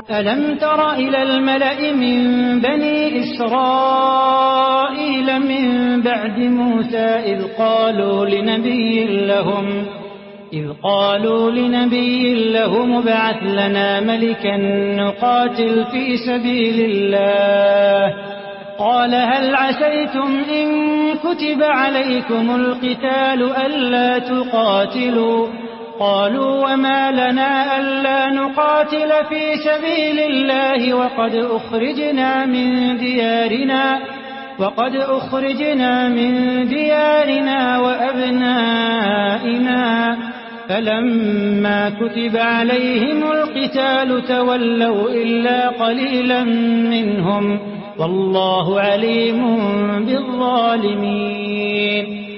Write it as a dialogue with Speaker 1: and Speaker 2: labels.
Speaker 1: ألم تر إلى الملأ من بني إسرائيل من بعد موسى إذ قالوا لنبي لهم ابعث لنا ملكا نقاتل في سبيل الله قال هل عسيتم إن كتب عليكم القتال ألا تقاتلوا قالوا وما لنا ألا نقاتل في سبيل الله وقد أخرجنا من ديارنا وأبنائنا فلما كتب عليهم القتال تولوا إلا قليلا منهم والله عليم بالظالمين